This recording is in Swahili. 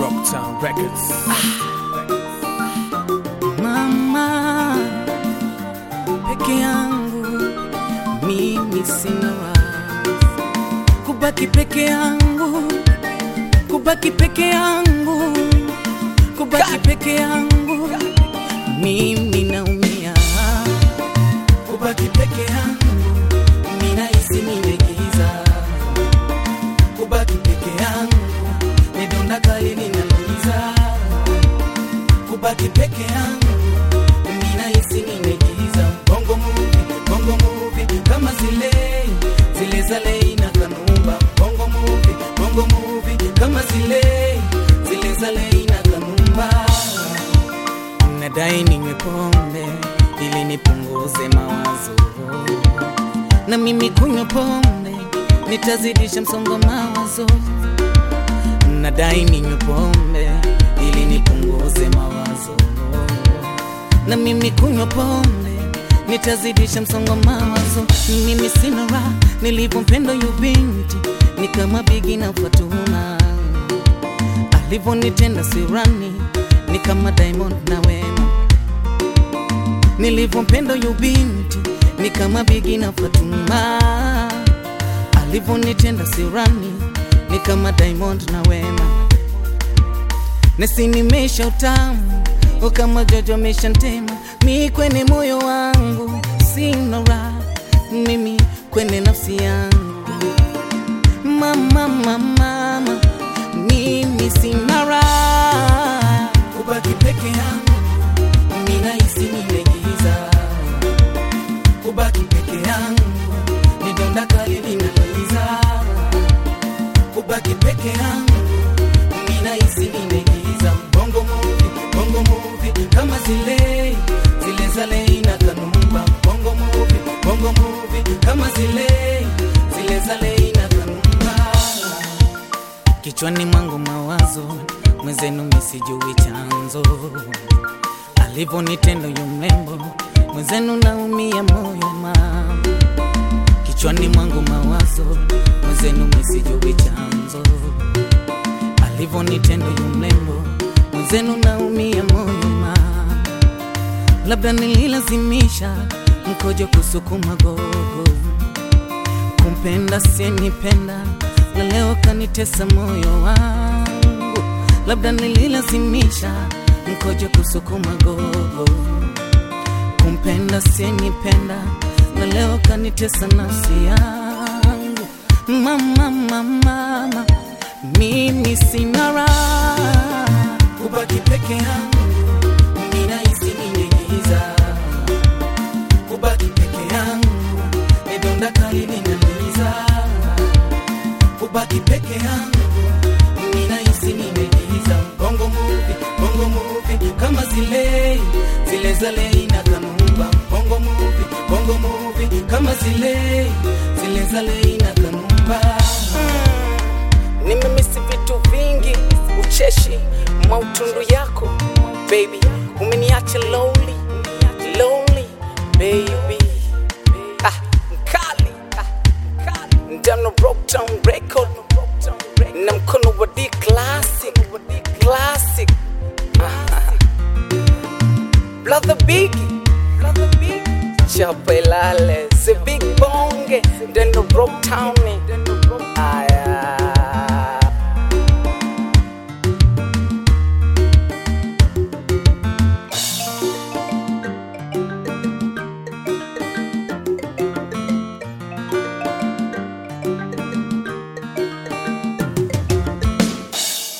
Rocktown Records. Mama, peke yangu mimi sina raha, kubaki peke yangu, kubaki peke yangu, kubaki peke yangu, mimi naumia. Kubaki peke yangu, mimi nahisi nimegiza. Kubaki peke yangu, nidonda kali ninauliza. Kubaki peke yangu, mimi nahisi nimegiza. Bongo movie, kama zile za Leina Kanumba. Bongo movie, kama zile za Leina Kanumba. Nadai ninywe pombe ili nipunguze mawazo, na mimi kunywa pombe nitazidisha msongo mawazo. Nadai ninywe pombe ili nipunguze mawazo, na mimi kunywa pombe nitazidisha msongo mawazo. Mimi sina raha nilipompenda yu binti, ni kama Biggie na Fatuma. Alivonitenda sirani ni kama Diamond na Wema. Nilipompenda yu binti ni kama Biggie na Fatuma. Alivonitenda sirani ni kama Diamond na Wema. Nesi nimesha utamu kama Jojo ameshantema. Mi kwenye moyo wangu sina raha, mimi kwenye nafsi yangu. Mama, mimi sina raha. Kubaki peke yangu, mimi nahisi nimegiza. Kubaki peke yangu, nidonda kali ninauliza. Kubaki peke yangu, mimi nahisi nimegiza. Bongo movie, kama zile za Leina Kanumba. Bongo movie, kama zile za Leina Kanumba. Kichwani mwangu mawazo, mwenzenu misijui chanzo. Alivonitenda yu mrembo, mwenzenu naumia moyo mama. Kichwani mwangu mawazo, mwenzenu misijui chanzo. Alivonitenda yu mrembo, mwenzenu naumia moyo mama. Labda nililazimisha mkojo kusukuma gogo, kumpenda siyenipenda, na leo kanitesa moyo wangu. Labda nililazimisha mkojo kusukuma gogo, kumpenda siyenipenda, na leo kanitesa nafsi yangu. Mama, mimi sina raha. Kubaki peke yangu, mimi nahisi nimegiza. Kubaki peke yangu, nidonda kali ninauliza. Kubaki peke yangu, mimi nahisi nimegiza. Bongo movie, kama zile za Leina Kanumba. Bongo movie, kama zile za Leina Kanumba. Nimemisi vitu vingi, ucheshi, mautundu yako baby, umeniacha low